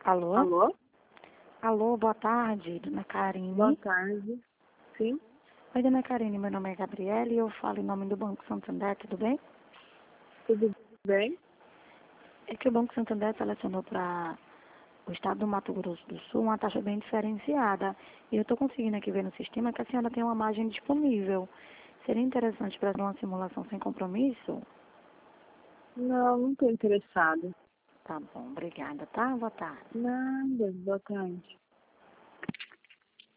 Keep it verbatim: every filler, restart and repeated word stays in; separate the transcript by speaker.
Speaker 1: Alô?
Speaker 2: Alô?
Speaker 1: Alô, boa tarde, dona Karine.
Speaker 2: Boa tarde. Sim?
Speaker 1: Oi, dona Karine, meu nome é Gabriela e eu falo em nome do Banco Santander, tudo bem?
Speaker 2: Tudo bem?
Speaker 1: É que o Banco Santander selecionou para o estado do Mato Grosso do Sul uma taxa bem diferenciada. E eu estou conseguindo aqui ver no sistema que a senhora tem uma margem disponível. Seria interessante para uma simulação sem compromisso?
Speaker 2: Não, não estou interessada.
Speaker 1: Tá bom, obrigada, tá? Boa tarde.
Speaker 2: Nada. Boa tarde.